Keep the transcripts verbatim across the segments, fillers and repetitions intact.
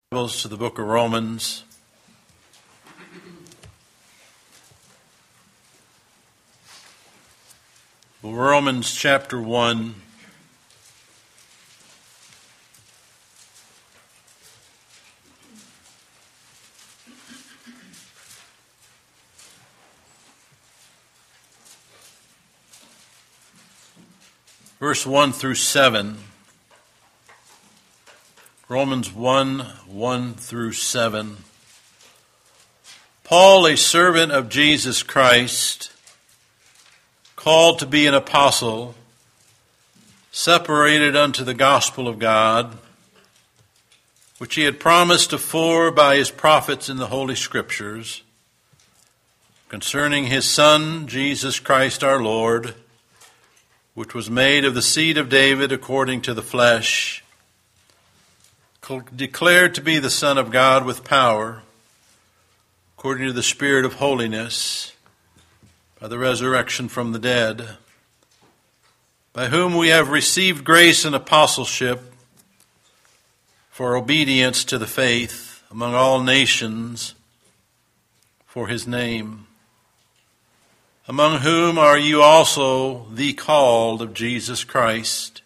Bibles to the book of Romans. Romans chapter one. Verse one through seven. Romans one, one through seven. Paul, a servant of Jesus Christ, called to be an apostle, separated unto the gospel of God, which he had promised afore by his prophets in the Holy Scriptures, concerning his Son, Jesus Christ our Lord, which was made of the seed of David according to the flesh, declared to be the Son of God with power, according to the Spirit of holiness, by the resurrection from the dead, by whom we have received grace and apostleship for obedience to the faith among all nations for his name, among whom are you also the called of Jesus Christ.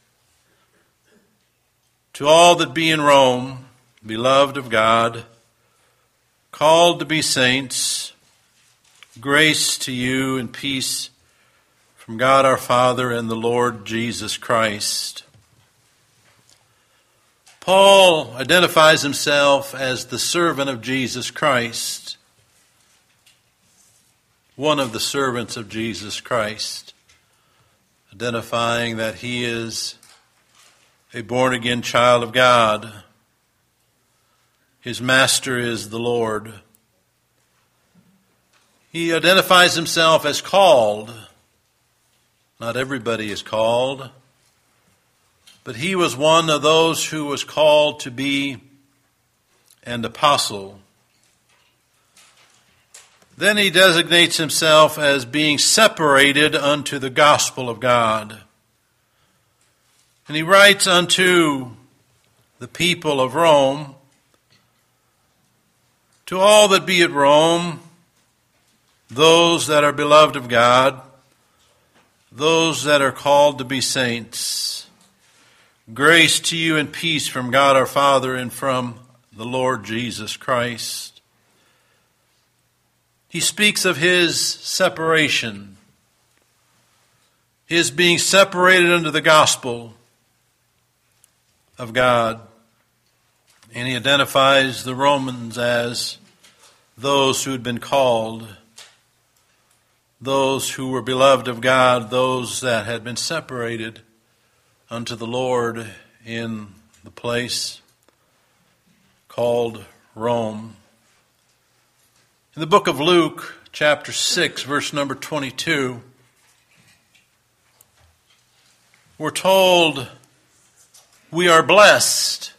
To all that be in Rome, beloved of God, called to be saints, grace to you and peace from God our Father and the Lord Jesus Christ. Paul identifies himself as the servant of Jesus Christ, one of the servants of Jesus Christ, identifying that he is a born-again child of God. His master is the Lord. He identifies himself as called. Not everybody is called, but he was one of those who was called to be an apostle. Then he designates himself as being separated unto the gospel of God. And he writes unto the people of Rome, to all that be at Rome, those that are beloved of God, those that are called to be saints, grace to you and peace from God our Father and from the Lord Jesus Christ. He speaks of his separation, his being separated unto the gospel of God, and he identifies the Romans as those who had been called, those who were beloved of God, those that had been separated unto the Lord in the place called Rome. In the book of Luke, chapter six, verse number twenty-two, we're told we are blessed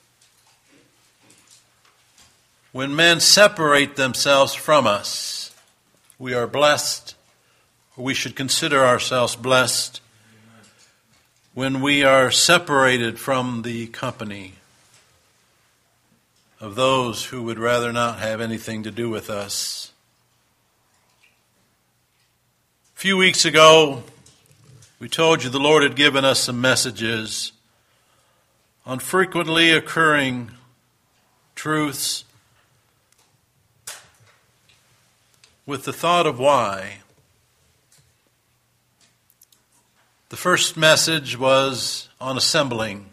when men separate themselves from us. We are blessed, or we should consider ourselves blessed, when we are separated from the company of those who would rather not have anything to do with us. A few weeks ago, we told you the Lord had given us some messages on frequently occurring truths with the thought of why. The first message was on assembling.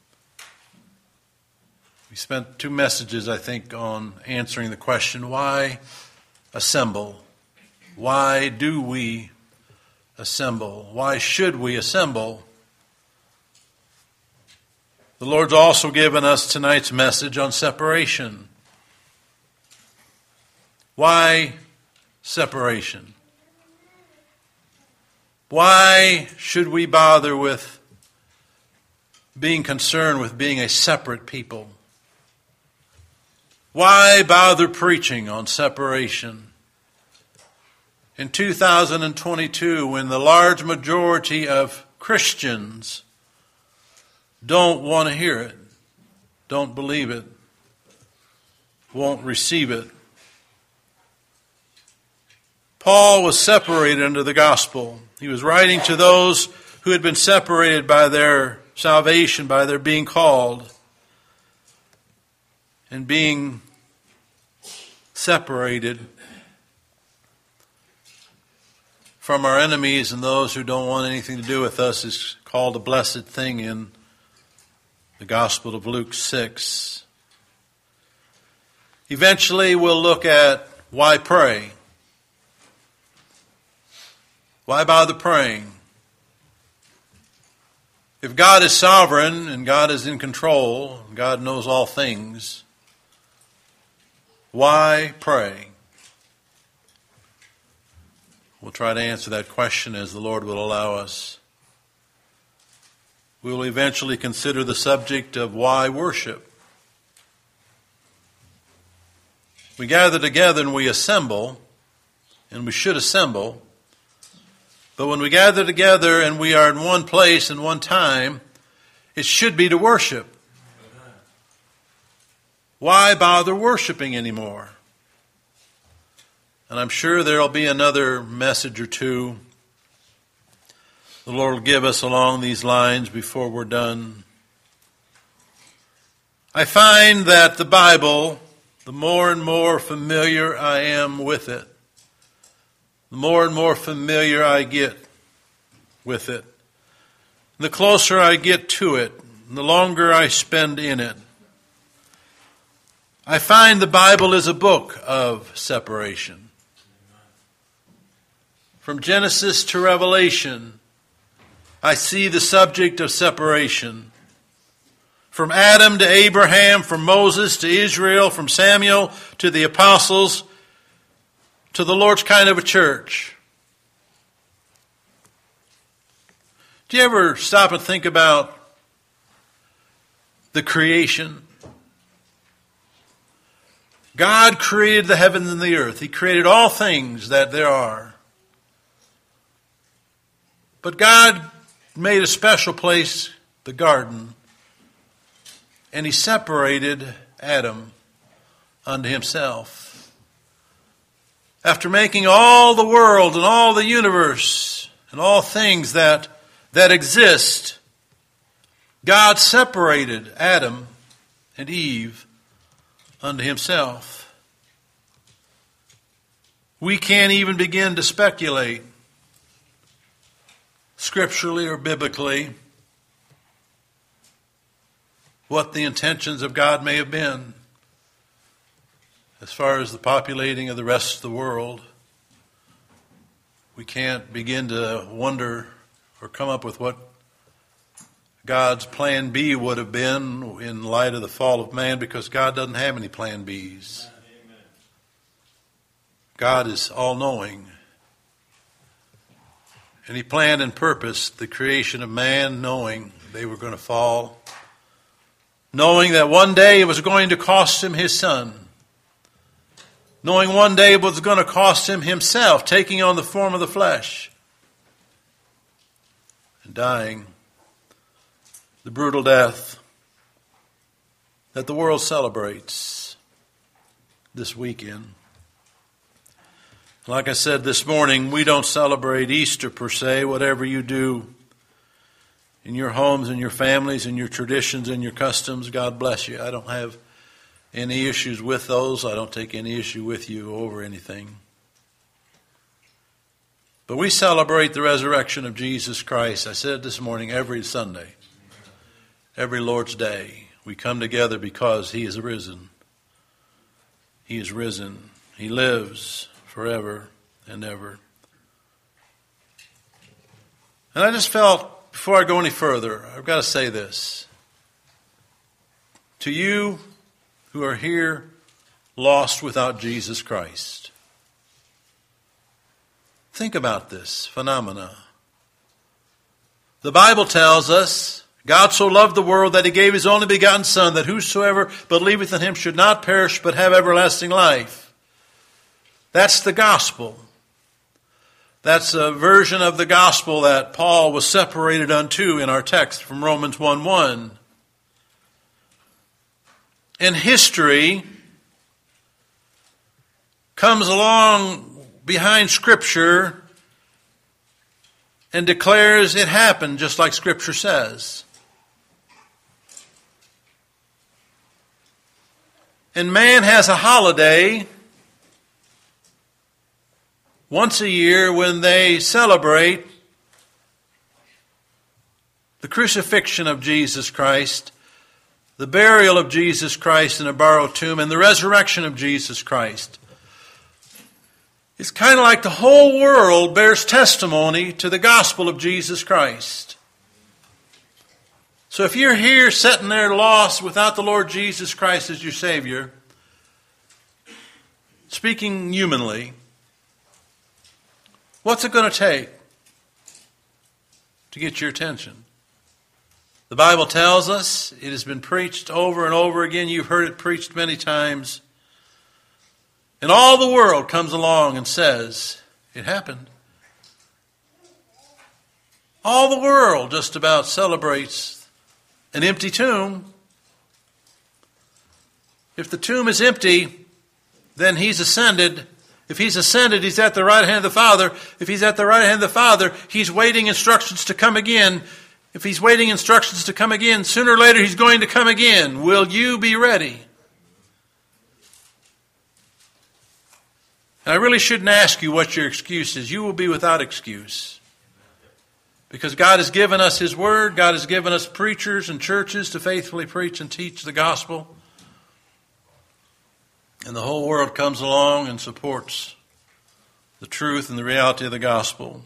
We spent two messages, I think, on answering the question, why assemble? Why do we assemble? Why should we assemble? The Lord's also given us tonight's message on separation. Why separation? Why should we bother with being concerned with being a separate people? Why bother preaching on separation? In two thousand twenty-two, when the large majority of Christians don't want to hear it, don't believe it, won't receive it. Paul was separated under the gospel. He was writing to those who had been separated by their salvation, by their being called, and being separated from our enemies and those who don't want anything to do with us is called a blessed thing in the Gospel of Luke six. Eventually we'll look at why pray. Why bother praying? If God is sovereign and God is in control, and God knows all things, why pray? We'll try to answer that question as the Lord will allow us. We will eventually consider the subject of why worship. We gather together and we assemble, and we should assemble. But when we gather together and we are in one place and one time, it should be to worship. Why bother worshiping anymore? And I'm sure there will be another message or two the Lord will give us along these lines before we're done. I find that the Bible, the more and more familiar I am with it, the more and more familiar I get with it, the closer I get to it, the longer I spend in it, I find the Bible is a book of separation. From Genesis to Revelation, I see the subject of separation. From Adam to Abraham, from Moses to Israel, from Samuel to the apostles, to the Lord's kind of a church. Do you ever stop and think about the creation? God created the heavens and the earth. He created all things that there are. But God made a special place, the garden, and He separated Adam unto Himself. After making all the world and all the universe and all things that, that exist, God separated Adam and Eve unto Himself. We can't even begin to speculate, scripturally or biblically, what the intentions of God may have been as far as the populating of the rest of the world. We can't begin to wonder or come up with what God's plan B would have been in light of the fall of man, because God doesn't have any plan B's. Amen. God is all-knowing. And He planned and purposed the creation of man, knowing they were going to fall, knowing that one day it was going to cost Him His Son, knowing one day it was going to cost Him Himself, taking on the form of the flesh and dying the brutal death that the world celebrates this weekend. Like I said this morning, we don't celebrate Easter per se. Whatever you do in your homes and your families and your traditions and your customs, God bless you. I don't have any issues with those. I don't take any issue with you over anything. But we celebrate the resurrection of Jesus Christ. I said this morning, every Sunday, every Lord's Day, we come together because He is risen. He is risen. He lives forever and ever. And I just felt, before I go any further, I've got to say this. To you who are here lost without Jesus Christ, think about this phenomena. The Bible tells us, God so loved the world that He gave His only begotten Son, that whosoever believeth in Him should not perish but have everlasting life. That's the gospel. That's a version of the gospel that Paul was separated unto in our text from Romans one one. In history, comes along behind Scripture and declares it happened just like Scripture says. And man has a holiday once a year when they celebrate the crucifixion of Jesus Christ, the burial of Jesus Christ in a borrowed tomb, and the resurrection of Jesus Christ. It's kind of like the whole world bears testimony to the gospel of Jesus Christ. So if you're here sitting there lost without the Lord Jesus Christ as your Savior, speaking humanly, what's it going to take to get your attention? The Bible tells us, it has been preached over and over again. You've heard it preached many times. And all the world comes along and says, it happened. All the world just about celebrates an empty tomb. If the tomb is empty, then he's ascended. If he's ascended, he's at the right hand of the Father. If he's at the right hand of the Father, he's waiting instructions to come again. If he's waiting instructions to come again, sooner or later he's going to come again. Will you be ready? And I really shouldn't ask you what your excuse is. You will be without excuse. Because God has given us His Word. God has given us preachers and churches to faithfully preach and teach the gospel. And the whole world comes along and supports the truth and the reality of the gospel.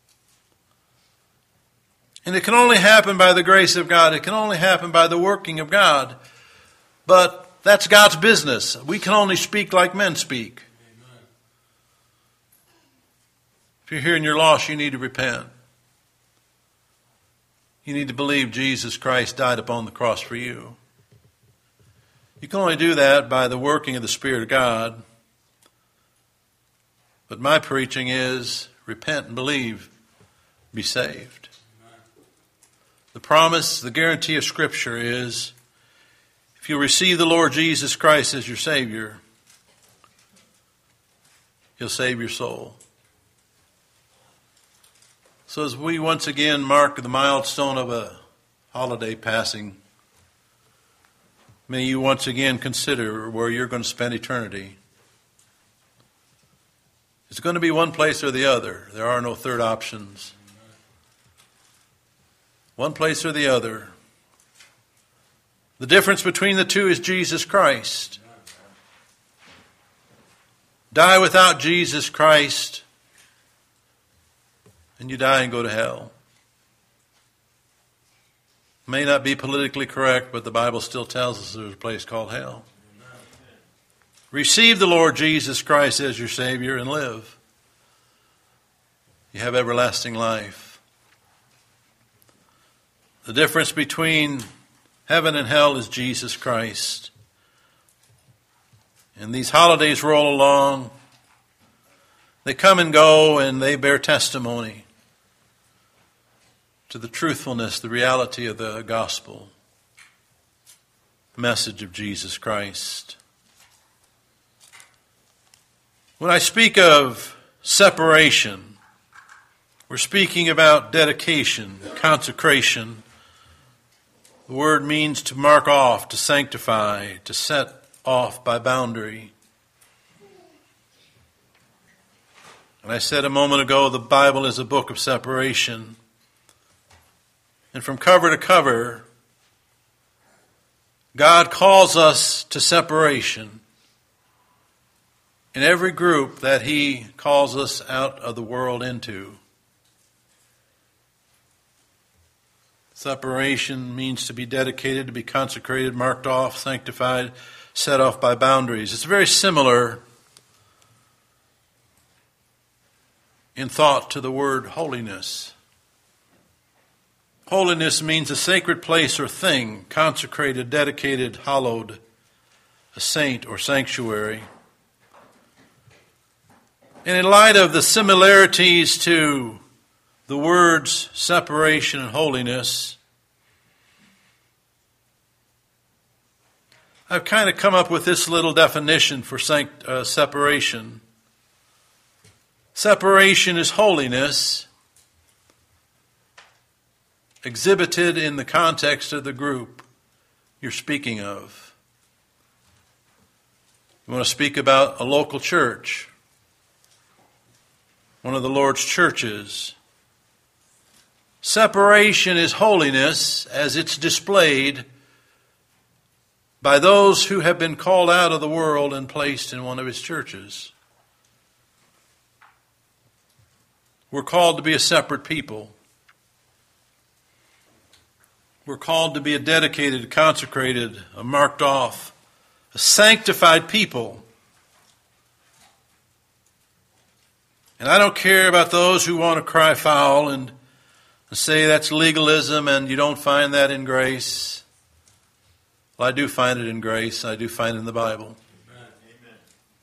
And it can only happen by the grace of God. It can only happen by the working of God. But that's God's business. We can only speak like men speak. Amen. If you're here and you're lost, you need to repent. You need to believe Jesus Christ died upon the cross for you. You can only do that by the working of the Spirit of God. But my preaching is repent and believe, be saved. The promise, the guarantee of Scripture is if you receive the Lord Jesus Christ as your Savior, He'll save your soul. So as we once again mark the milestone of a holiday passing, may you once again consider where you're going to spend eternity. It's going to be one place or the other. There are no third options. One place or the other. The difference between the two is Jesus Christ. Die without Jesus Christ, and you die and go to hell. May not be politically correct, but the Bible still tells us there's a place called hell. Receive the Lord Jesus Christ as your Savior and live. You have everlasting life. The difference between heaven and hell is Jesus Christ. And these holidays roll along. They come and go, and they bear testimony to the truthfulness, the reality of the gospel, the message of Jesus Christ. When I speak of separation, we're speaking about dedication, consecration. The word means to mark off, to sanctify, to set off by boundary. And I said a moment ago, the Bible is a book of separation. And from cover to cover, God calls us to separation in every group that He calls us out of the world into. Separation means to be dedicated, to be consecrated, marked off, sanctified, set off by boundaries. It's very similar in thought to the word holiness. Holiness means a sacred place or thing, consecrated, dedicated, hallowed, a saint or sanctuary. And in light of the similarities to the words separation and holiness, I've kind of come up with this little definition for sanct- uh, separation. Separation is holiness exhibited in the context of the group you're speaking of. You want to speak about a local church, one of the Lord's churches. Separation is holiness as it's displayed by those who have been called out of the world and placed in one of his churches. We're called to be a separate people. We're called to be a dedicated, consecrated, a marked off, a sanctified people. And I don't care about those who want to cry foul and say that's legalism and you don't find that in grace. Well, I do find it in grace. I do find it in the Bible. Amen. Amen.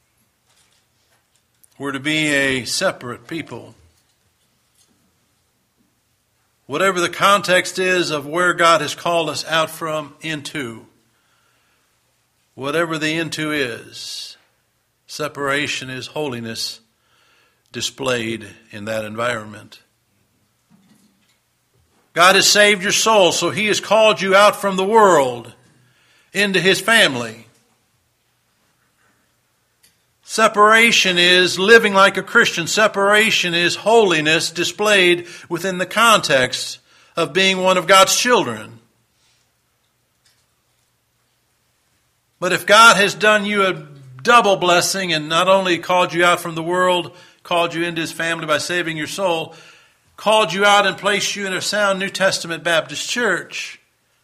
We're to be a separate people. Whatever the context is of where God has called us out from into, whatever the into is, separation is holiness displayed in that environment. God has saved your soul, so he has called you out from the world into his family. Separation is living like a Christian. Separation is holiness displayed within the context of being one of God's children. But if God has done you a double blessing and not only called you out from the world, called you into his family by saving your soul, called you out and placed you in a sound New Testament Baptist church,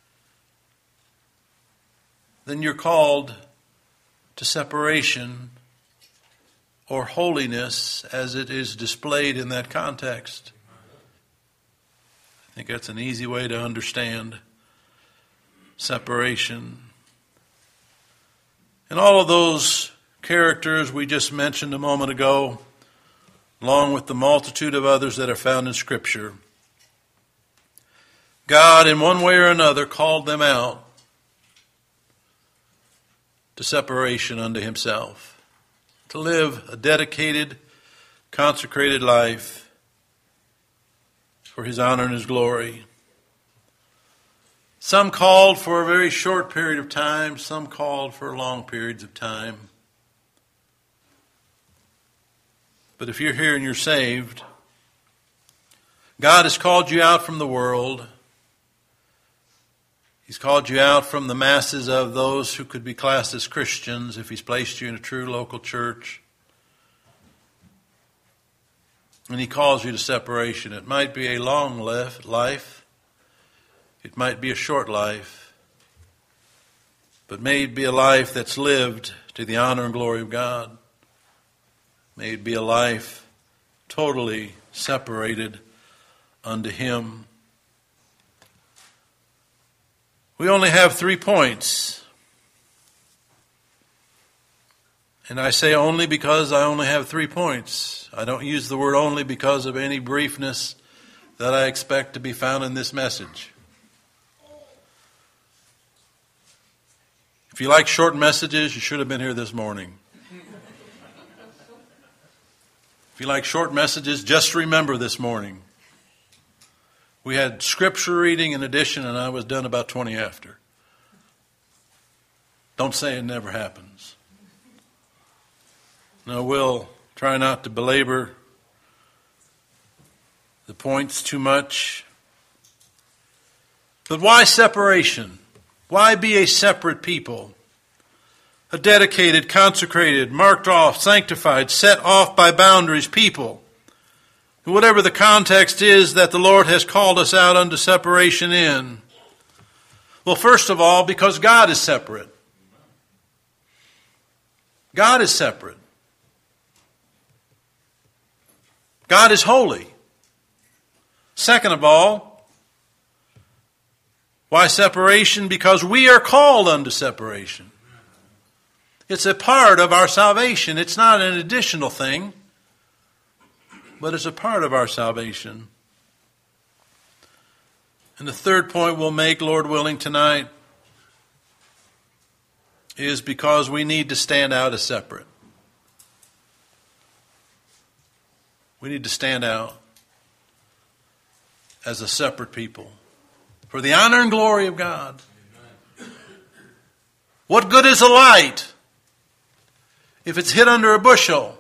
then you're called to separation or holiness as it is displayed in that context. I think that's an easy way to understand separation. And all of those characters we just mentioned a moment ago, along with the multitude of others that are found in Scripture, God in one way or another called them out to separation unto himself, to live a dedicated, consecrated life for his honor and his glory. Some called for a very short period of time, some called for long periods of time. But if you're here and you're saved, God has called you out from the world. He's called you out from the masses of those who could be classed as Christians if he's placed you in a true local church. And he calls you to separation. It might be a long life. It might be a short life. But may it be a life that's lived to the honor and glory of God. May it be a life totally separated unto him. We only have three points. And I say only because I only have three points. I don't use the word only because of any briefness that I expect to be found in this message. If you like short messages, you should have been here this morning. If you like short messages, just remember this morning. We had scripture reading in addition, and I was done about twenty after. Don't say it never happens. No, we'll try not to belabor the points too much. But why separation? Why be a separate people? A dedicated, consecrated, marked off, sanctified, set off by boundaries people. Whatever the context is that the Lord has called us out unto separation in. Well, first of all, because God is separate. God is separate. God is holy. Second of all, why separation? Because we are called unto separation. It's a part of our salvation. It's not an additional thing, but it's a part of our salvation. And the third point we'll make, Lord willing, tonight is because we need to stand out as separate. We need to stand out as a separate people for the honor and glory of God. Amen. What good is a light if it's hid under a bushel?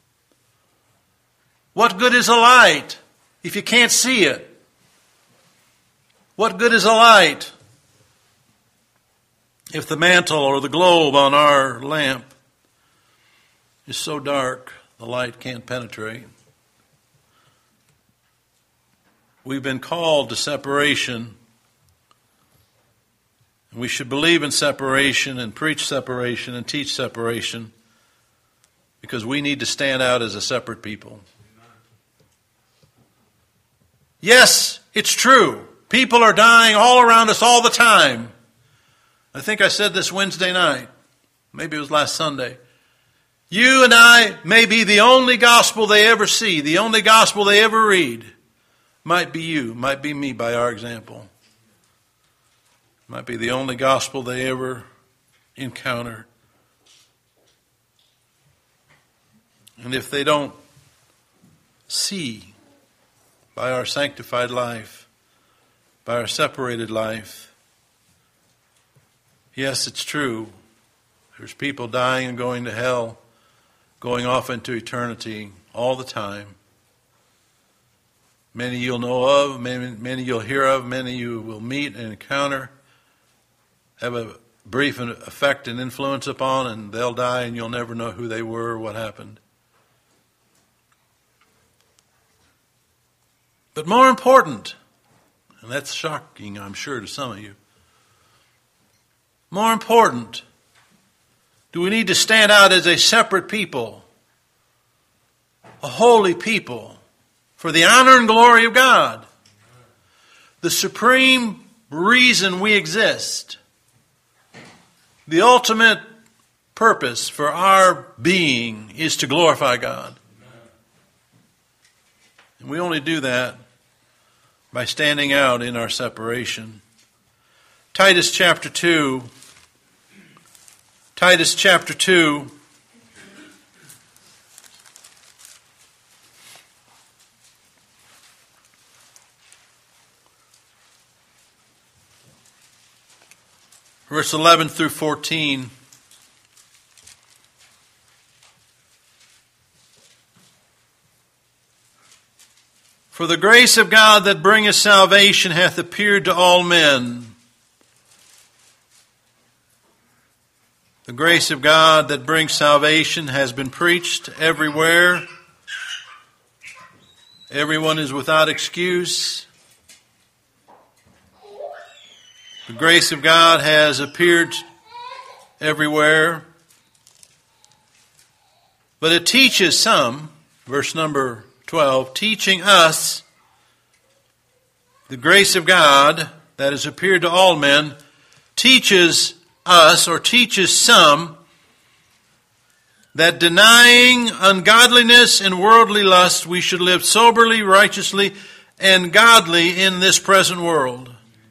What good is a light if you can't see it? What good is a light if the mantle or the globe on our lamp is so dark the light can't penetrate? We've been called to separation. We should believe in separation and preach separation and teach separation because we need to stand out as a separate people. Yes, it's true. People are dying all around us all the time. I think I said this Wednesday night. Maybe it was last Sunday. You and I may be the only gospel they ever see, the only gospel they ever read. Might be you, might be me by our example. Might be the only gospel they ever encounter. And if they don't see by our sanctified life, by our separated life, yes, it's true. There's people dying and going to hell, going off into eternity all the time. Many you'll know of, many, many you'll hear of, many you will meet and encounter, have a brief effect and influence upon, and they'll die and you'll never know who they were or what happened. But more important, and that's shocking, I'm sure, to some of you, more important, do we need to stand out as a separate people, a holy people, for the honor and glory of God. The supreme reason we exist, the ultimate purpose for our being is to glorify God. And we only do that by standing out in our separation. Titus chapter two. Titus chapter two. Verse eleven through fourteen. For the grace of God that bringeth salvation hath appeared to all men. The grace of God that brings salvation has been preached everywhere. Everyone is without excuse. The grace of God has appeared everywhere. But it teaches some, verse number twelve, teaching us the grace of God that has appeared to all men, teaches us or teaches some that denying ungodliness and worldly lust, we should live soberly, righteously, and godly in this present world.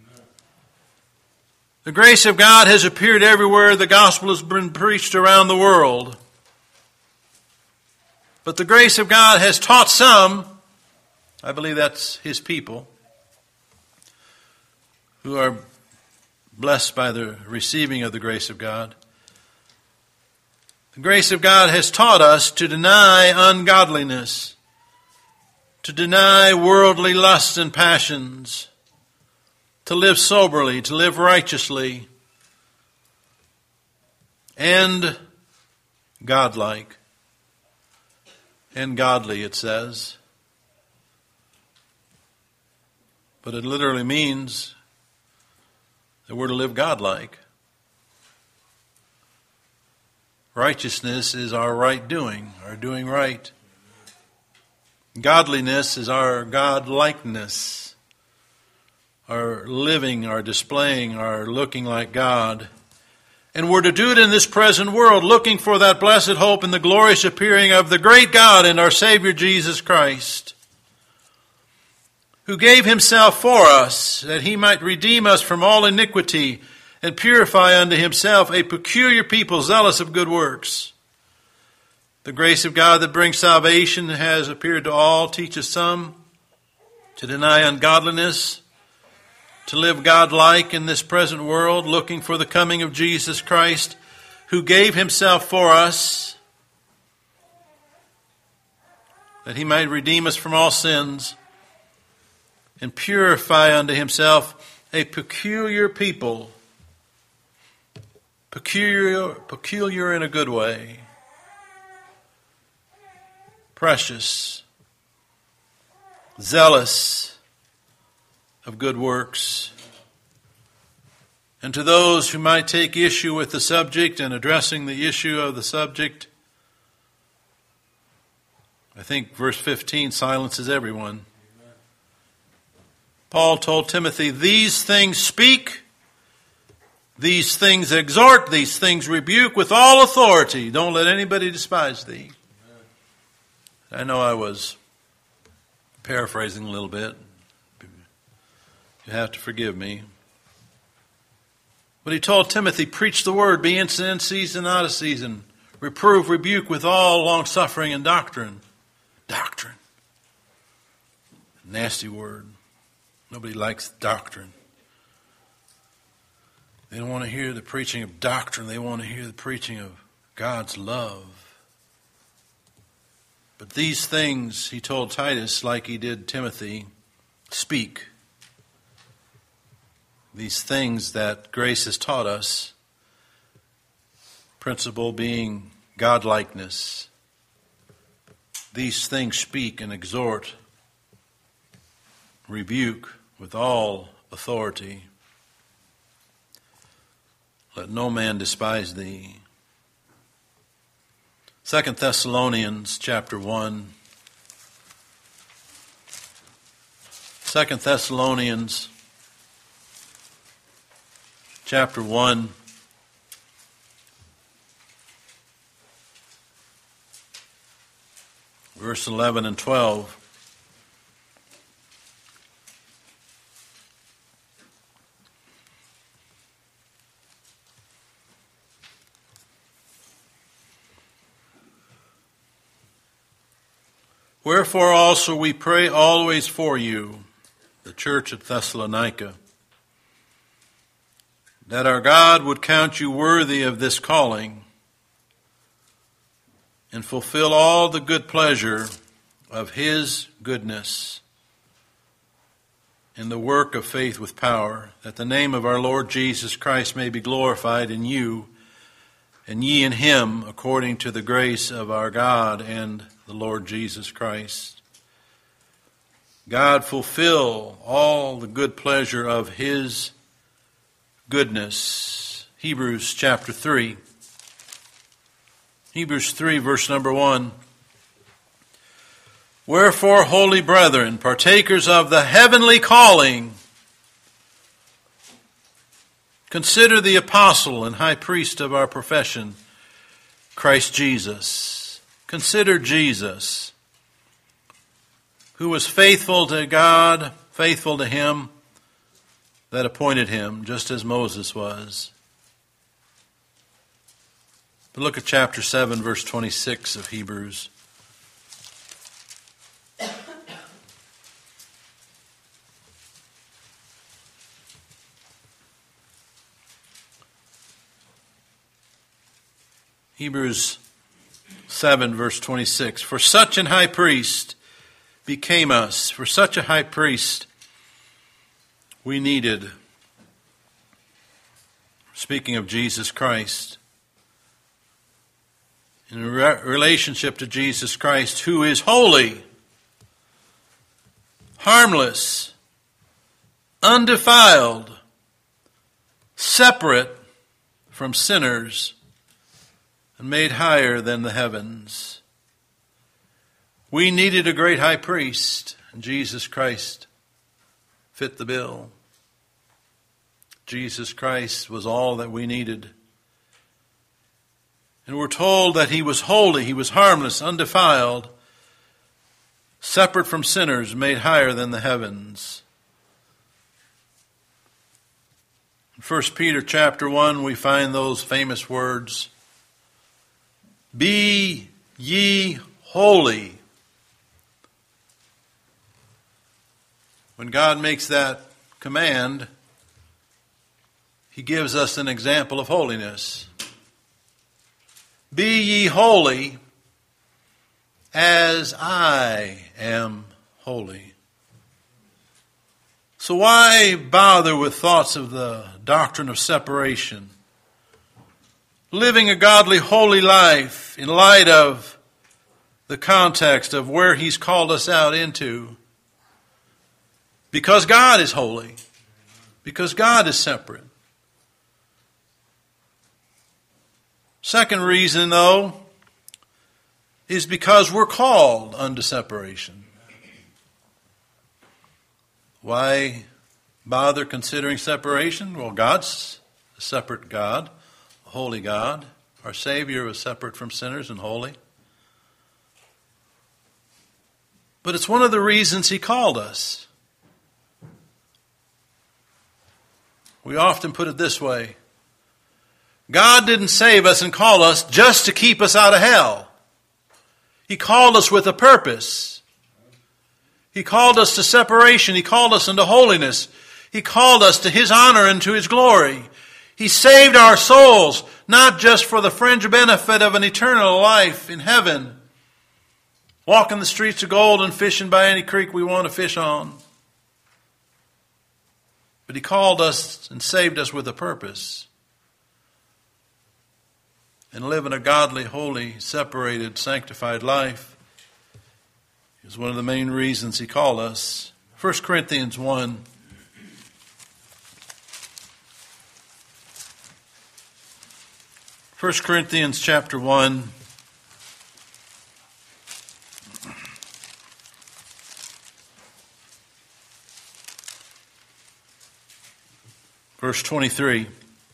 The grace of God has appeared everywhere. The gospel has been preached around the world. But the grace of God has taught some, I believe that's His people, who are blessed by the receiving of the grace of God. The grace of God has taught us to deny ungodliness, to deny worldly lusts and passions, to live soberly, to live righteously, and godlike. And godly, it says. But it literally means that we're to live godlike. Righteousness is our right doing, our doing right. Godliness is our God-likeness, our living, our displaying, our looking like God. And we're to do it in this present world, looking for that blessed hope and the glorious appearing of the great God and our Savior Jesus Christ, who gave Himself for us, that He might redeem us from all iniquity and purify unto himself a peculiar people zealous of good works. The grace of God that brings salvation has appeared to all, teaches some to deny ungodliness, to live God-like in this present world, looking for the coming of Jesus Christ, who gave himself for us, that he might redeem us from all sins, and purify unto himself a peculiar people, peculiar, peculiar in a good way, precious, zealous of good works. And to those who might take issue with the subject and addressing the issue of the subject, I think verse fifteen silences everyone. Paul told Timothy, these things speak, these things exhort, these things rebuke with all authority. Don't let anybody despise thee. I know I was paraphrasing a little bit. You have to forgive me. But he told Timothy, preach the word, be instant in season, out of season. Reprove, rebuke with all longsuffering and doctrine. Doctrine. Nasty word. Nobody likes doctrine. They don't want to hear the preaching of doctrine. They want to hear the preaching of God's love. But these things, he told Titus, like he did Timothy, speak. These things that grace has taught us, principle being godlikeness. These things speak and exhort, rebuke with all authority. Let no man despise thee. Second Thessalonians chapter one. Second Thessalonians chapter one. Verse eleven and twelve. Wherefore also we pray always for you, the church at Thessalonica, that our God would count you worthy of this calling, and fulfill all the good pleasure of his goodness in the work of faith with power, that the name of our Lord Jesus Christ may be glorified in you, and ye in him, according to the grace of our God and the Lord Jesus Christ. God fulfill all the good pleasure of his goodness. Hebrews chapter three. Hebrews three, verse number one. Wherefore, holy brethren, partakers of the heavenly calling, consider the apostle and high priest of our profession, Christ Jesus. Consider Jesus, who was faithful to God, faithful to him that appointed him, just as Moses was. But look at chapter seven, verse twenty-six of Hebrews. Hebrews seven, verse twenty-six. For such an high priest became us. For such a high priest we needed. Speaking of Jesus Christ. In re- relationship to Jesus Christ, who is holy, harmless, undefiled, separate from sinners, and made higher than the heavens. We needed a great high priest, and Jesus Christ fit the bill. Jesus Christ was all that we needed. And we're told that he was holy, he was harmless, undefiled, separate from sinners, made higher than the heavens. First Peter chapter one, we find those famous words, "Be ye holy." When God makes that command, He gives us an example of holiness. Be ye holy as I am holy. So why bother with thoughts of the doctrine of separation? Living a godly, holy life in light of the context of where He's called us out into. Because God is holy. Because God is separate. Second reason, though, is because we're called unto separation. Why bother considering separation? Well, God's a separate God, a holy God. Our Savior was separate from sinners and holy. But it's one of the reasons He called us. We often put it this way. God didn't save us and call us just to keep us out of hell. He called us with a purpose. He called us to separation. He called us into holiness. He called us to His honor and to His glory. He saved our souls, not just for the fringe benefit of an eternal life in heaven, walking the streets of gold and fishing by any creek we want to fish on. But He called us and saved us with a purpose. And living a godly, holy, separated, sanctified life is one of the main reasons He called us. First Corinthians one. First Corinthians chapter one. Verse twenty-three.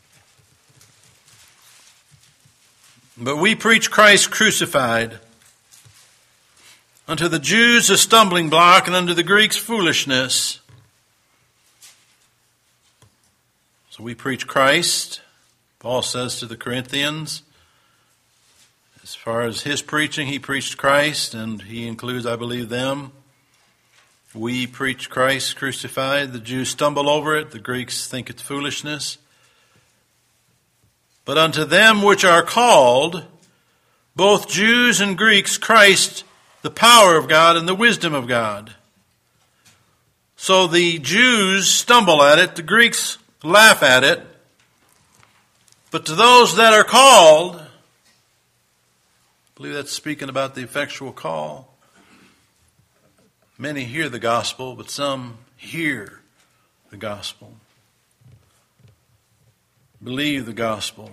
But we preach Christ crucified, unto the Jews a stumbling block, and unto the Greeks foolishness. So we preach Christ. Paul says to the Corinthians, as far as his preaching, he preached Christ, and he includes, I believe, them. We preach Christ crucified. The Jews stumble over it. The Greeks think it's foolishness. But unto them which are called, both Jews and Greeks, Christ, the power of God and the wisdom of God. So the Jews stumble at it, the Greeks laugh at it. But to those that are called, I believe that's speaking about the effectual call. Many hear the gospel, but some hear the gospel. Believe the gospel.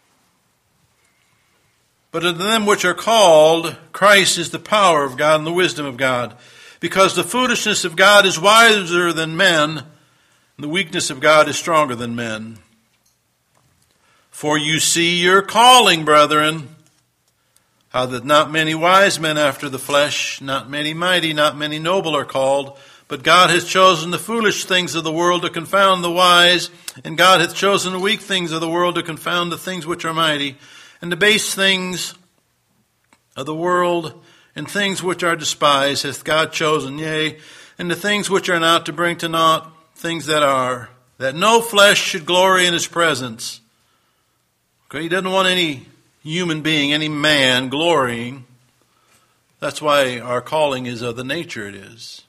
But unto them which are called, Christ is the power of God and the wisdom of God. Because the foolishness of God is wiser than men, and the weakness of God is stronger than men. For you see your calling, brethren, how that not many wise men after the flesh, not many mighty, not many noble are called, but God hath chosen the foolish things of the world to confound the wise, and God hath chosen the weak things of the world to confound the things which are mighty, and the base things of the world and things which are despised hath God chosen, yea, and the things which are not to bring to naught things that are, that no flesh should glory in His presence. Okay, He doesn't want any human being, any man glorying. That's why our calling is of the nature it is.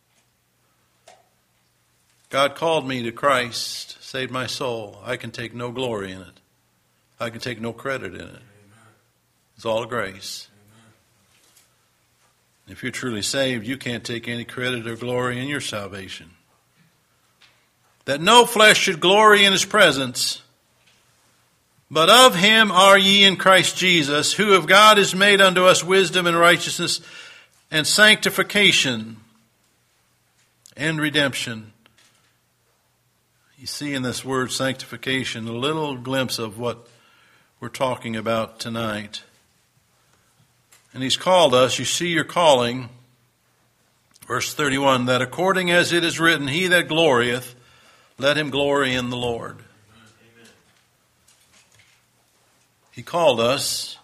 God called me to Christ, saved my soul. I can take no glory in it. I can take no credit in it. It's all grace. If you're truly saved, you can't take any credit or glory in your salvation. That no flesh should glory in His presence, but of Him are ye in Christ Jesus, who of God is made unto us wisdom and righteousness and sanctification and redemption. You see in this word sanctification a little glimpse of what we're talking about tonight. And He's called us, you see your calling, verse thirty-one, that according as it is written, he that glorieth, let him glory in the Lord. He called us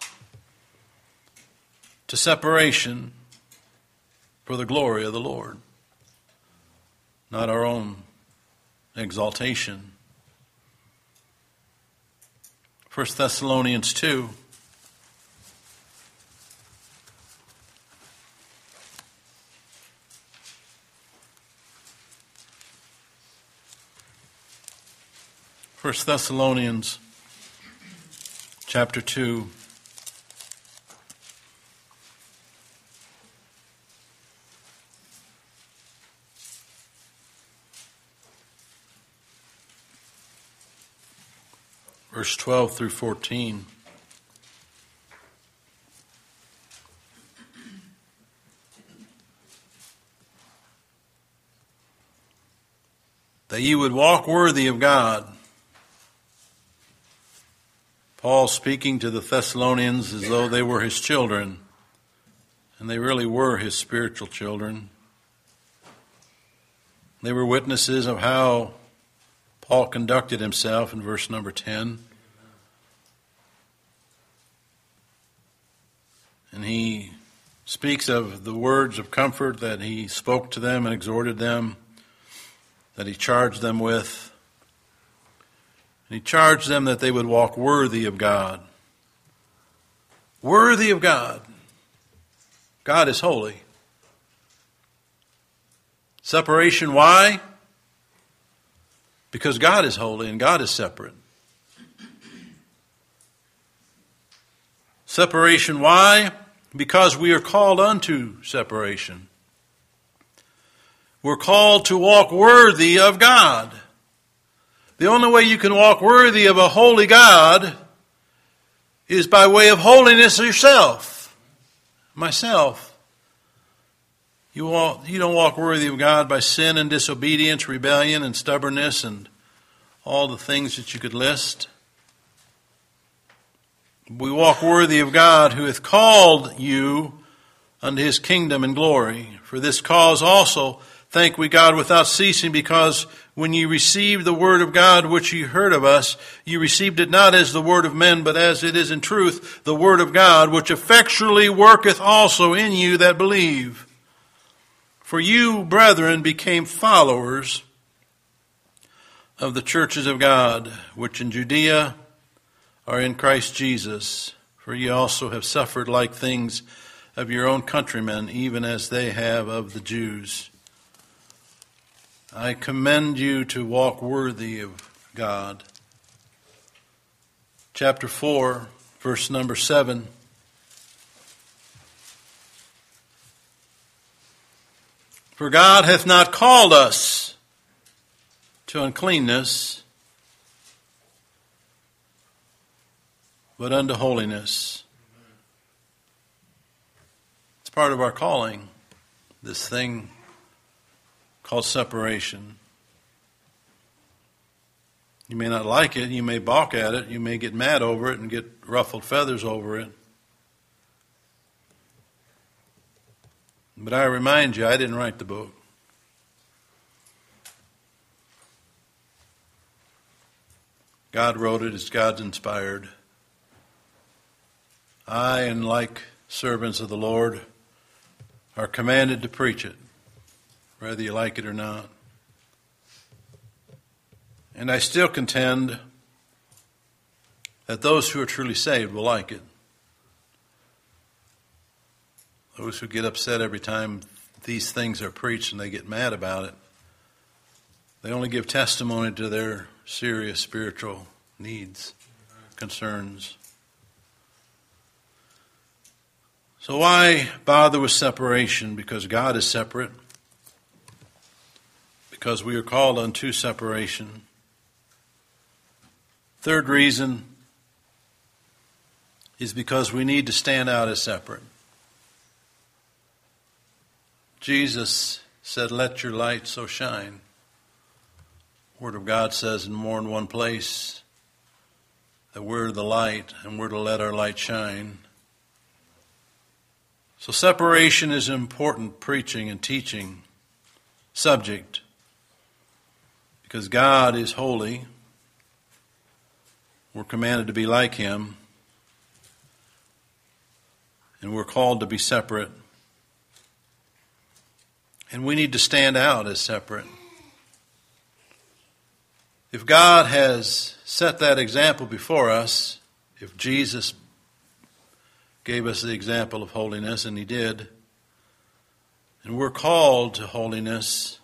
to separation for the glory of the Lord, not our own exaltation. First Thessalonians two. First Thessalonians chapter two. Verse twelve through fourteen. That ye would walk worthy of God. Paul speaking to the Thessalonians as though they were his children, and they really were his spiritual children. They were witnesses of how Paul conducted himself in verse number ten. And he speaks of the words of comfort that he spoke to them and exhorted them, that he charged them with. And he charged them that they would walk worthy of God. Worthy of God. God is holy. Separation, why? Because God is holy and God is separate. Separation, why? Because we are called unto separation. We're called to walk worthy of God. The only way you can walk worthy of a holy God is by way of holiness yourself. Myself. You walk, you don't walk worthy of God by sin and disobedience, rebellion and stubbornness and all the things that you could list. We walk worthy of God who hath called you unto his kingdom and glory. For this cause also thank we God without ceasing, because when ye received the word of God which ye heard of us, ye received it not as the word of men, but as it is in truth the word of God, which effectually worketh also in you that believe. For you, brethren, became followers of the churches of God, which in Judea are in Christ Jesus. For ye also have suffered like things of your own countrymen, even as they have of the Jews. I commend you to walk worthy of God. Chapter four, verse number seven. For God hath not called us to uncleanness, but unto holiness. It's part of our calling, this thing called separation. You may not like it, you may balk at it, you may get mad over it and get ruffled feathers over it. But I remind you, I didn't write the book. God wrote it, it's God's inspired. I, and like servants of the Lord, are commanded to preach it, whether you like it or not. And I still contend that those who are truly saved will like it. Those who get upset every time these things are preached and they get mad about it, they only give testimony to their serious spiritual needs, concerns. So why bother with separation? Because God is separate. Because we are called unto separation. Third reason is because we need to stand out as separate. Jesus said, let your light so shine. The Word of God says in more than one place that we're the light and we're to let our light shine. So separation is an important preaching and teaching subject because God is holy. We're commanded to be like Him. And we're called to be separate. And we need to stand out as separate. If God has set that example before us, if Jesus gave us the example of holiness, and he did, and we're called to holiness,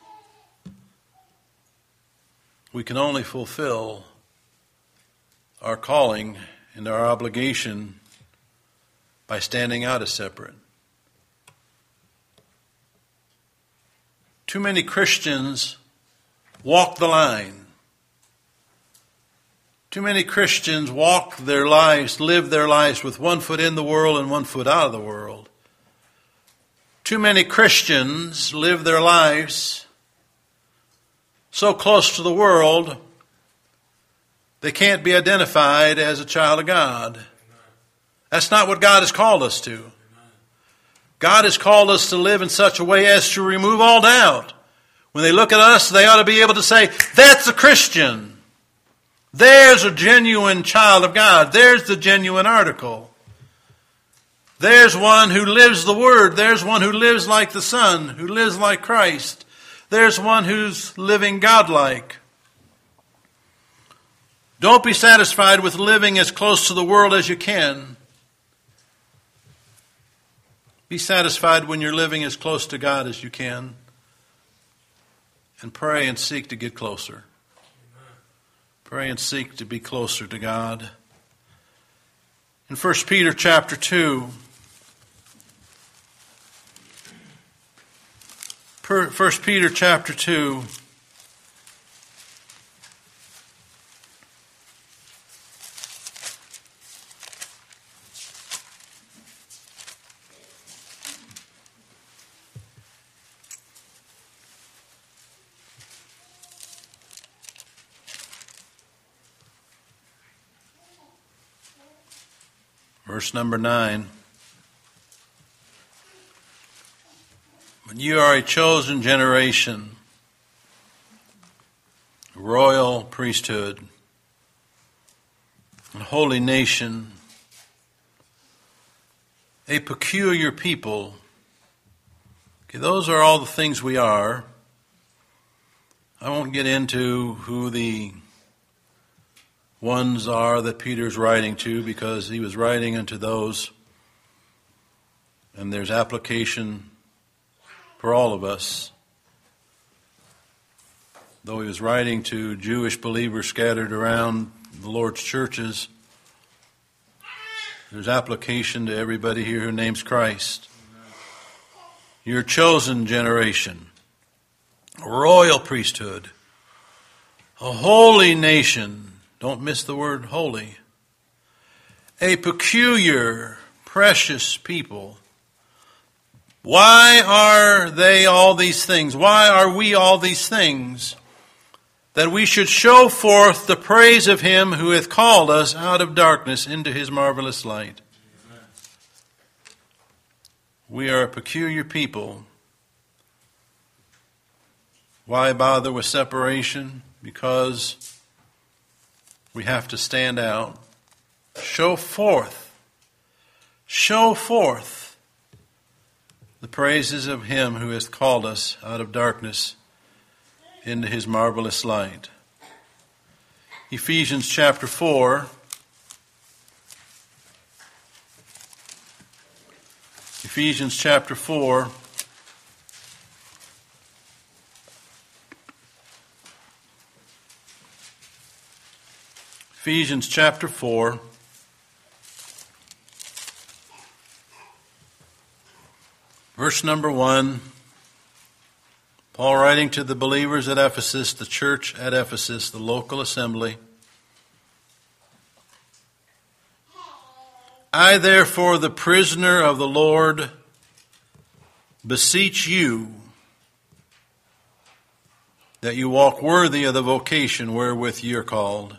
we can only fulfill our calling and our obligation by standing out as separate. Too many Christians walk the line. Too many Christians walk their lives, live their lives with one foot in the world and one foot out of the world. Too many Christians live their lives so close to the world they can't be identified as a child of God. That's not what God has called us to. God has called us to live in such a way as to remove all doubt. When they look at us, they ought to be able to say, that's a Christian. There's a genuine child of God. There's the genuine article. There's one who lives the Word. There's one who lives like the Son, who lives like Christ. There's one who's living godlike. Don't be satisfied with living as close to the world as you can. Be satisfied when you're living as close to God as you can. And pray and seek to get closer. Pray and seek to be closer to God. In First Peter chapter two, First Peter chapter two, verse number nine. But you are a chosen generation, a royal priesthood, a holy nation, a peculiar people. Okay, those are all the things we are. I won't get into who the ones are that Peter's writing to, because he was writing unto those, and there's application for all of us. Though he was writing to Jewish believers scattered around the Lord's churches, there's application to everybody here who names Christ. You're a chosen generation, a royal priesthood, a holy nation. Don't miss the word holy. A peculiar, precious people. Why are they all these things? Why are we all these things? That we should show forth the praise of him who hath called us out of darkness into his marvelous light. Amen. We are a peculiar people. Why bother with separation? Because we have to stand out. Show forth. Show forth the praises of him who has called us out of darkness into his marvelous light. Ephesians chapter four. Ephesians chapter four. Ephesians chapter four. Verse number one. Paul writing to the believers at Ephesus, the church at Ephesus, the local assembly. I therefore, the prisoner of the Lord, beseech you that you walk worthy of the vocation wherewith ye are called.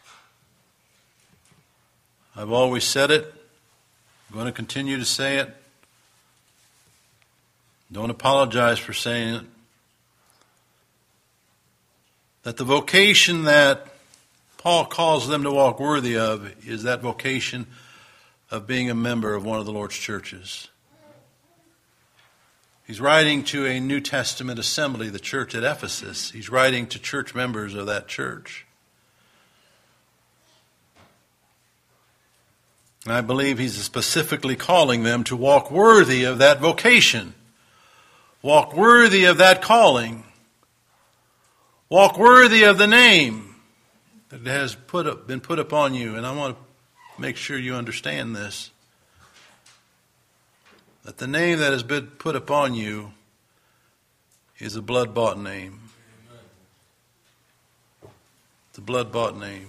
I've always said it. I'm going to continue to say it. Don't apologize for saying it. That the vocation that Paul calls them to walk worthy of is that vocation of being a member of one of the Lord's churches. He's writing to a New Testament assembly, the church at Ephesus. He's writing to church members of that church. And I believe he's specifically calling them to walk worthy of that vocation. Walk worthy of that calling. Walk worthy of the name that has put up, been put upon you. And I want to make sure you understand this. That the name that has been put upon you is a blood-bought name. It's a blood-bought name.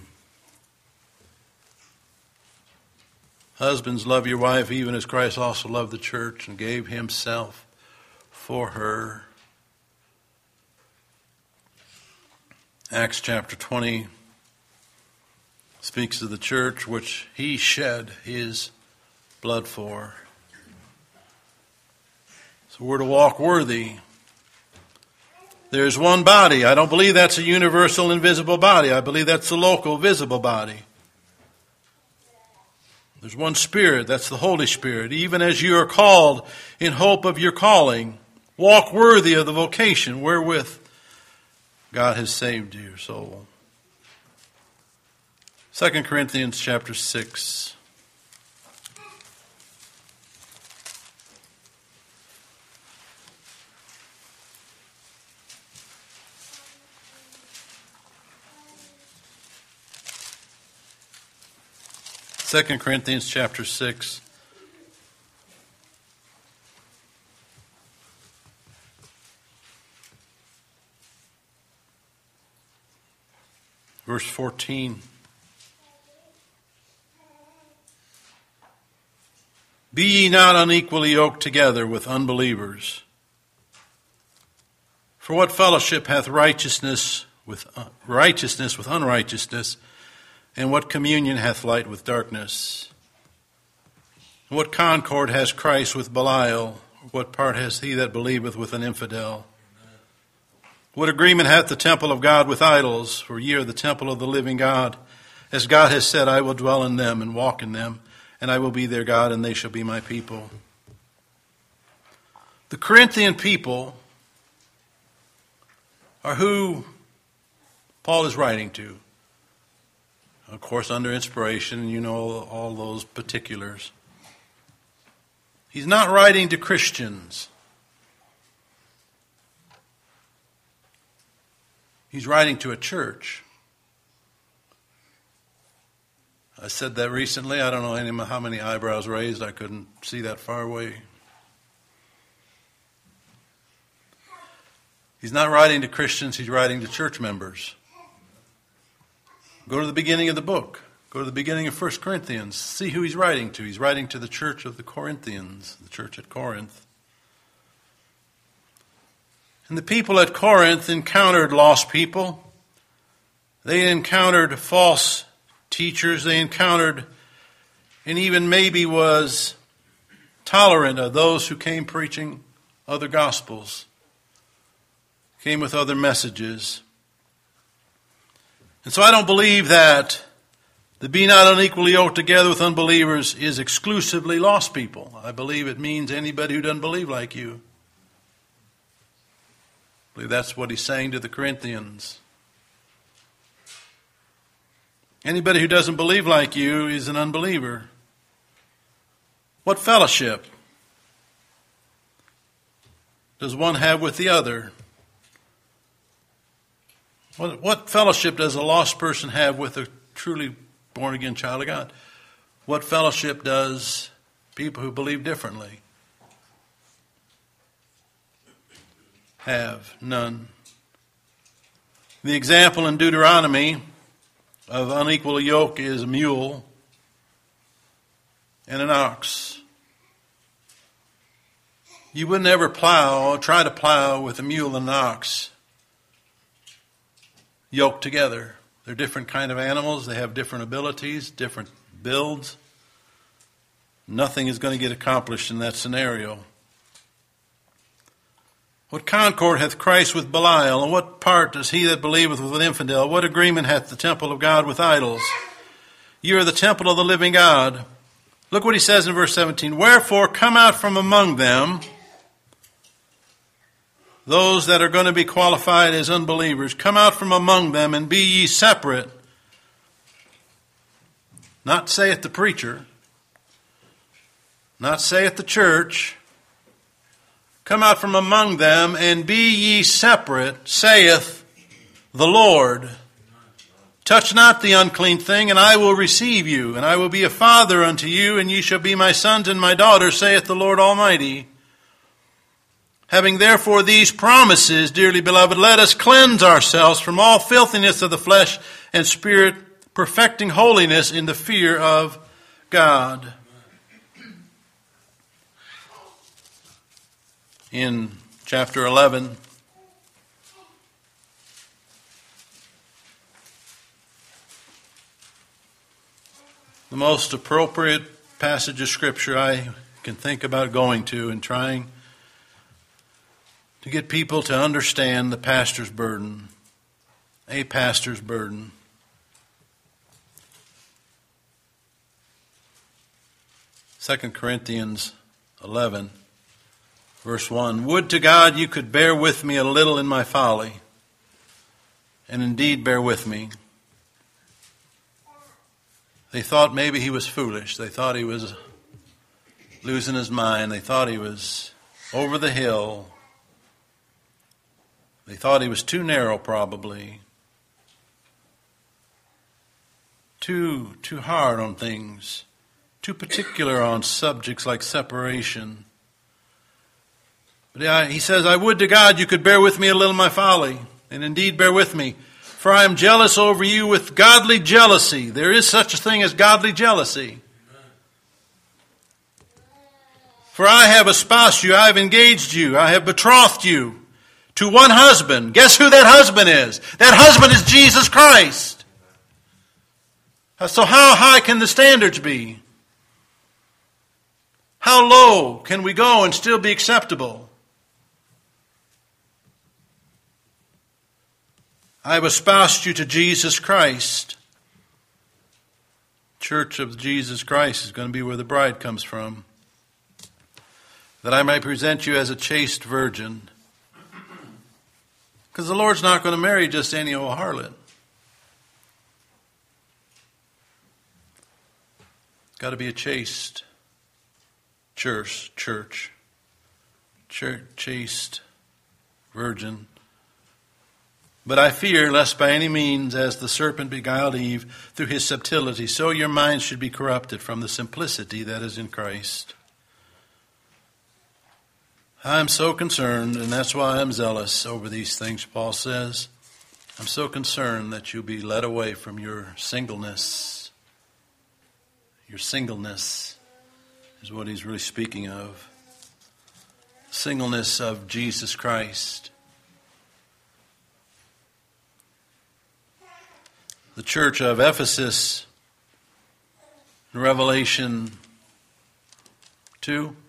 Husbands, love your wife even as Christ also loved the church and gave himself for her. Acts chapter twenty speaks of the church which he shed his blood for. So we're to walk worthy. There's one body. I don't believe that's a universal invisible body. I believe that's the local visible body. There's one Spirit, that's the Holy Spirit. Even as you are called in hope of your calling, walk worthy of the vocation wherewith God has saved your soul. Second Corinthians chapter six. Second Corinthians chapter six. Verse fourteen. Be ye not unequally yoked together with unbelievers. For what fellowship hath righteousness with uh, righteousness with unrighteousness? And what communion hath light with darkness? And what concord has Christ with Belial? What part has he that believeth with an infidel? What agreement hath the temple of God with idols? For ye are the temple of the living God. As God has said, I will dwell in them and walk in them, and I will be their God, and they shall be my people. The Corinthian people are who Paul is writing to. Of course, under inspiration, you know all those particulars. He's not writing to Christians. He's writing to a church. I said that recently. I don't know any, how many eyebrows raised. I couldn't see that far away. He's not writing to Christians. He's writing to church members. Go to the beginning of the book. Go to the beginning of First Corinthians. See who he's writing to. He's writing to the church of the Corinthians, the church at Corinth. And the people at Corinth encountered lost people. They encountered false teachers. They encountered, and even maybe was tolerant of those who came preaching other gospels, came with other messages. And so I don't believe that the be not unequally yoked together with unbelievers is exclusively lost people. I believe it means anybody who doesn't believe like you. I believe that's what he's saying to the Corinthians. Anybody who doesn't believe like you is an unbeliever. What fellowship does one have with the other? What, what fellowship does a lost person have with a truly born-again child of God? What fellowship does people who believe differently have? None. The example in Deuteronomy of unequal yoke is a mule and an ox. You would never plow or try to plow with a mule and an ox yoked together. They're different kind of animals. They have different abilities, different builds. Nothing is going to get accomplished in that scenario. What concord hath Christ with Belial? And what part does he that believeth with an infidel? What agreement hath the temple of God with idols? You are the temple of the living God. Look what he says in verse seventeen. Wherefore come out from among them, those that are going to be qualified as unbelievers, come out from among them and be ye separate. Not saith the preacher, not saith the church. Come out from among them and be ye separate, saith the Lord. Touch not the unclean thing, and I will receive you, and I will be a father unto you, and ye shall be my sons and my daughters, saith the Lord Almighty. Having therefore these promises, dearly beloved, let us cleanse ourselves from all filthiness of the flesh and spirit, perfecting holiness in the fear of God. In chapter eleven, the most appropriate passage of Scripture I can think about going to and trying to get people to understand the pastor's burden, a pastor's burden. Second Corinthians eleven, verse one. Would to God you could bear with me a little in my folly, and indeed bear with me. They thought maybe he was foolish. They thought he was losing his mind. They thought he was over the hill. They thought he was too narrow, probably. Too, too hard on things. Too particular on subjects like separation. But he says, I would to God you could bear with me a little my folly, and indeed bear with me. For I am jealous over you with godly jealousy. There is such a thing as godly jealousy. For I have espoused you, I have engaged you, I have betrothed you to one husband. Guess who that husband is? That husband is Jesus Christ. So how high can the standards be? How low can we go and still be acceptable? I have espoused you to Jesus Christ. Church of Jesus Christ is going to be where the bride comes from. That I might present you as a chaste virgin. Because the Lord's not going to marry just any old harlot. It's got to be a chaste church, church, church, chaste virgin. But I fear, lest by any means, as the serpent beguiled Eve through his subtlety, so your minds should be corrupted from the simplicity that is in Christ. I'm so concerned, and that's why I'm zealous over these things, Paul says. I'm so concerned that you'll be led away from your singleness. Your singleness is what he's really speaking of. Singleness of Jesus Christ. The church of Ephesus, in Revelation two,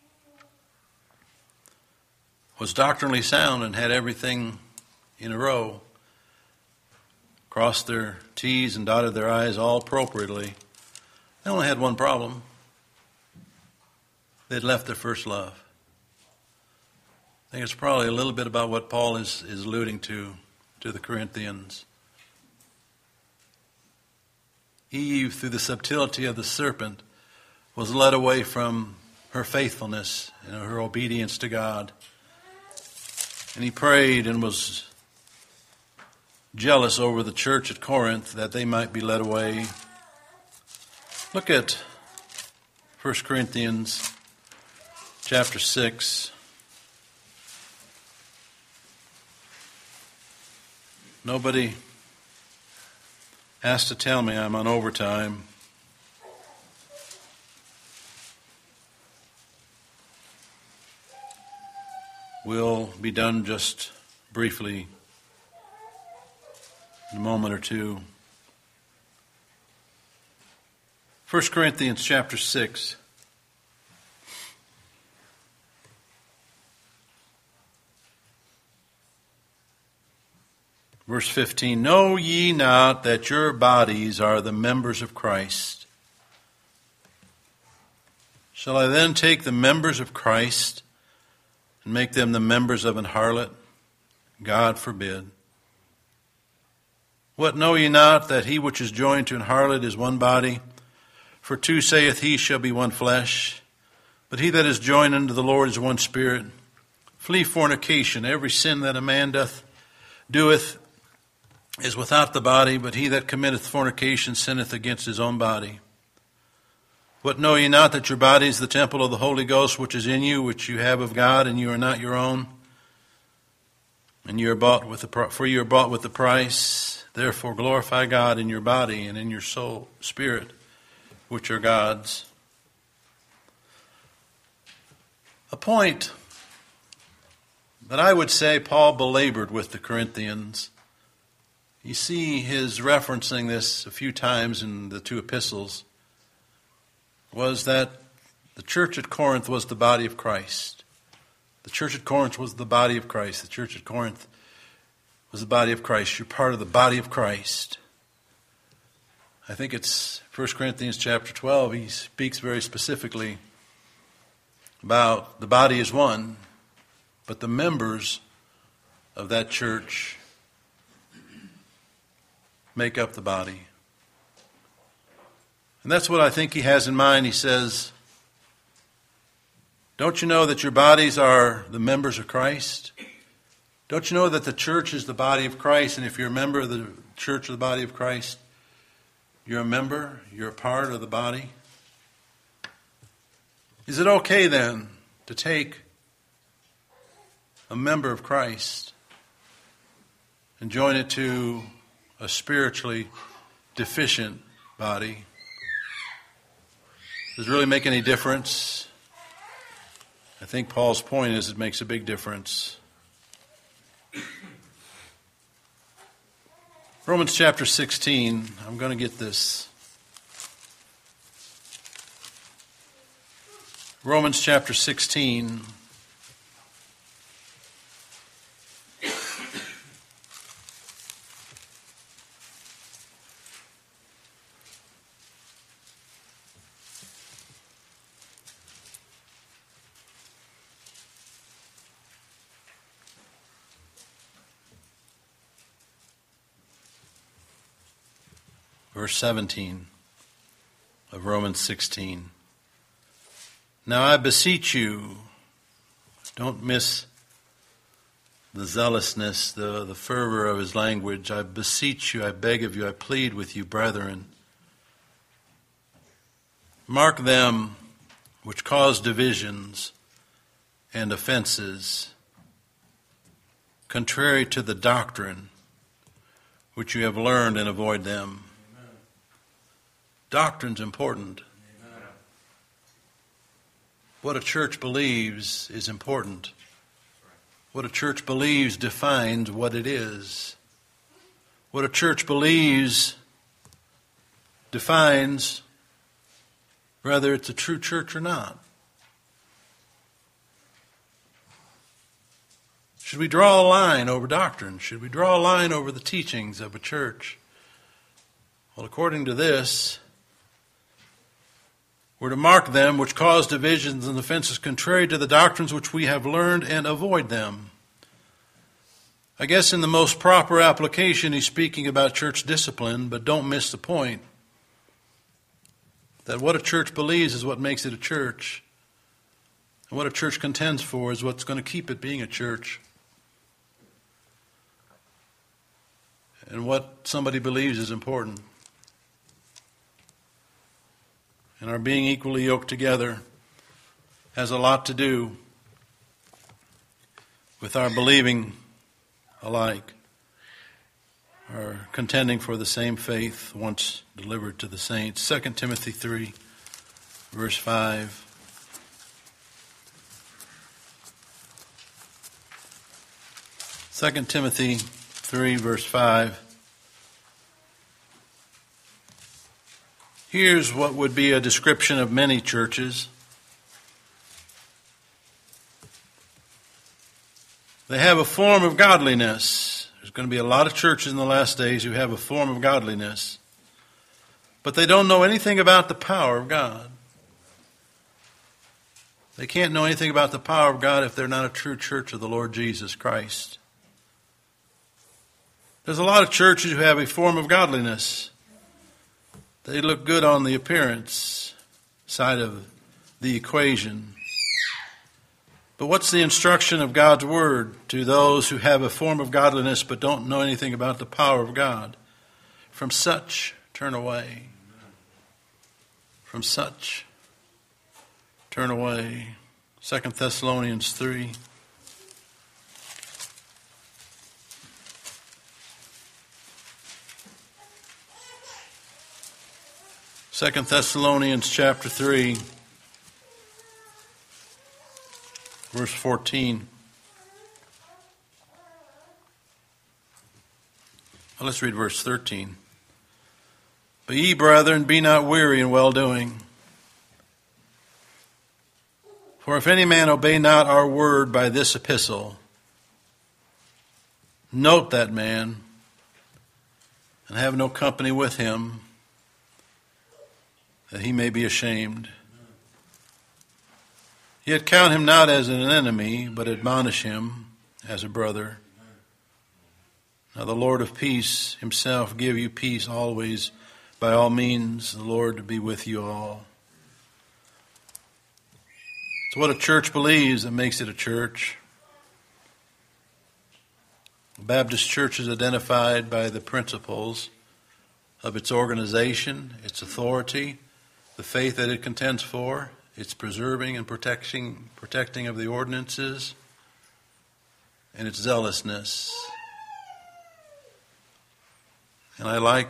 was doctrinally sound and had everything in a row. Crossed their T's and dotted their I's all appropriately. They only had one problem. They'd left their first love. I think it's probably a little bit about what Paul is, is alluding to, to the Corinthians. Eve, through the subtlety of the serpent, was led away from her faithfulness and her obedience to God. And he prayed and was jealous over the church at Corinth that they might be led away. Look at First Corinthians chapter six. Nobody has to tell me I'm on overtime. We'll be done just briefly in a moment or two. First Corinthians chapter six. Verse fifteen, know ye not that your bodies are the members of Christ? Shall I then take the members of Christ and make them the members of an harlot? God forbid. What, know ye not that he which is joined to an harlot is one body? For two saith he shall be one flesh. But he that is joined unto the Lord is one spirit. Flee fornication. Every sin that a man doth doeth is without the body, but he that committeth fornication sinneth against his own body. What, know ye not that your body is the temple of the Holy Ghost which is in you, which you have of God, and you are not your own? And you are bought with the for you are bought with the price. Therefore glorify God in your body and in your soul, spirit, which are God's. A point that I would say Paul belabored with the Corinthians. You see his referencing this a few times in the two epistles, was that the church at Corinth was the body of Christ. The church at Corinth was the body of Christ. The church at Corinth was the body of Christ. You're part of the body of Christ. I think it's First Corinthians chapter twelve. He speaks very specifically about the body is one, but the members of that church make up the body. And that's what I think he has in mind. He says, don't you know that your bodies are the members of Christ? Don't you know that the church is the body of Christ? And if you're a member of the church of the body of Christ, you're a member, you're a part of the body. Is it okay then to take a member of Christ and join it to a spiritually deficient body? Does it really make any difference? I think Paul's point is it makes a big difference. Romans chapter sixteen, I'm going to get this. Romans chapter sixteen. Verse seventeen of Romans sixteen. Now I beseech you, don't miss the zealousness, the, the fervor of his language. I beseech you, I beg of you, I plead with you, brethren. Mark them which cause divisions and offenses, contrary to the doctrine which you have learned, and avoid them. Doctrine's important. Amen. What a church believes is important. What a church believes defines what it is. What a church believes defines whether it's a true church or not. Should we draw a line over doctrine? Should we draw a line over the teachings of a church? Well, according to this, we're to mark them which cause divisions and offenses contrary to the doctrines which we have learned, and avoid them. I guess in the most proper application, he's speaking about church discipline, but don't miss the point that what a church believes is what makes it a church. And what a church contends for is what's going to keep it being a church. And what somebody believes is important. And our being equally yoked together has a lot to do with our believing alike, our contending for the same faith once delivered to the saints. Second Timothy three, verse five. Second Timothy three, verse five. Here's what would be a description of many churches. They have a form of godliness. There's going to be a lot of churches in the last days who have a form of godliness, but they don't know anything about the power of God. They can't know anything about the power of God if they're not a true church of the Lord Jesus Christ. There's a lot of churches who have a form of godliness. They look good on the appearance side of the equation. But what's the instruction of God's word to those who have a form of godliness but don't know anything about the power of God? From such, turn away. From such, turn away. Second Thessalonians three. Second Thessalonians chapter three. Verse fourteen. Well, let's read verse thirteen. But ye, brethren, be not weary in well-doing. For if any man obey not our word by this epistle, note that man, and have no company with him, that he may be ashamed. Yet count him not as an enemy, but admonish him as a brother. Now the Lord of peace himself give you peace always. By all means, the Lord be with you all. It's what a church believes that makes it a church. The Baptist church is identified by the principles of its organization, its authority, the faith that it contends for, its preserving and protecting, protecting of the ordinances, and its zealousness. And I like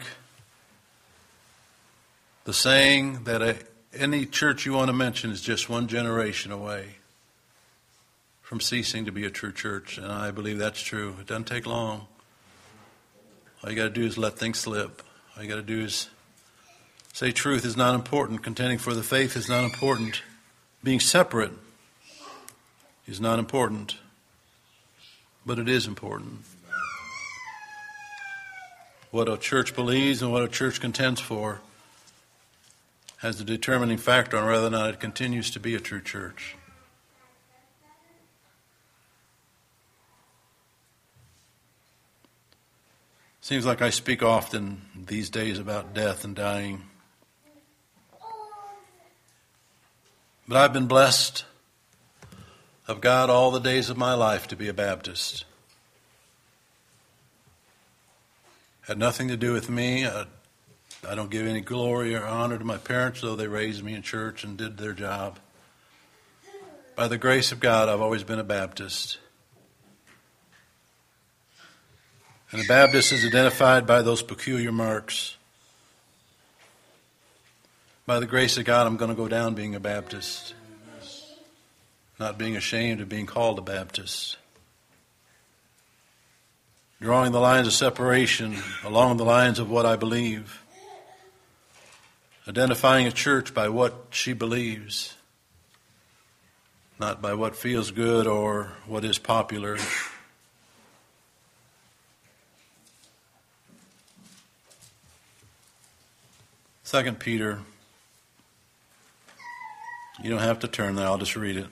the saying that a, any church you want to mention is just one generation away from ceasing to be a true church. And I believe that's true. It doesn't take long. All you got to do is let things slip. All you got to do is say truth is not important. Contending for the faith is not important. Being separate is not important. But it is important. What a church believes and what a church contends for has the determining factor on whether or not it continues to be a true church. Seems like I speak often these days about death and dying. But I've been blessed of God all the days of my life to be a Baptist. Had nothing to do with me. I, I don't give any glory or honor to my parents, though they raised me in church and did their job. By the grace of God, I've always been a Baptist. And a Baptist is identified by those peculiar marks. By the grace of God, I'm going to go down being a Baptist. Not being ashamed of being called a Baptist. Drawing the lines of separation along the lines of what I believe. Identifying a church by what she believes. Not by what feels good or what is popular. Second Peter. You don't have to turn there, I'll just read it.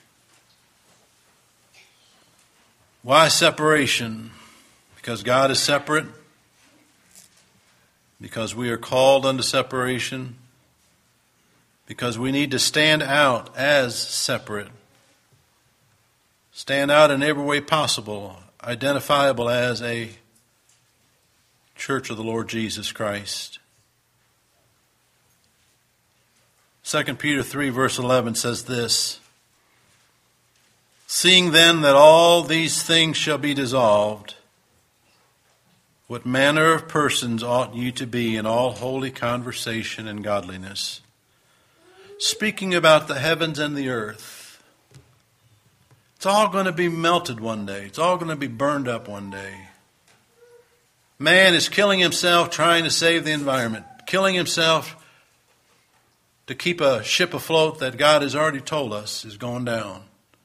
Why separation? Because God is separate. Because we are called unto separation. Because we need to stand out as separate. Stand out in every way possible, identifiable as a church of the Lord Jesus Christ. Second Peter three verse eleven says this. Seeing then that all these things shall be dissolved, what manner of persons ought you to be in all holy conversation and godliness? Speaking about the heavens and the earth. It's all going to be melted one day. It's all going to be burned up one day. Man is killing himself trying to save the environment. Killing himself to keep a ship afloat that God has already told us is going down.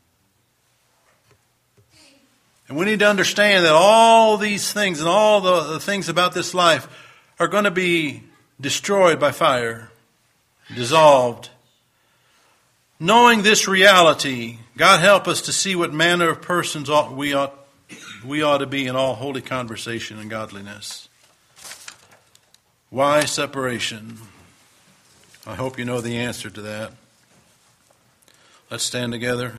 And we need to understand that all these things and all the, the things about this life are going to be destroyed by fire, dissolved. Knowing this reality, God help us to see what manner of persons ought, we ought we ought to be in all holy conversation and godliness. Why separation? I hope you know the answer to that. Let's stand together.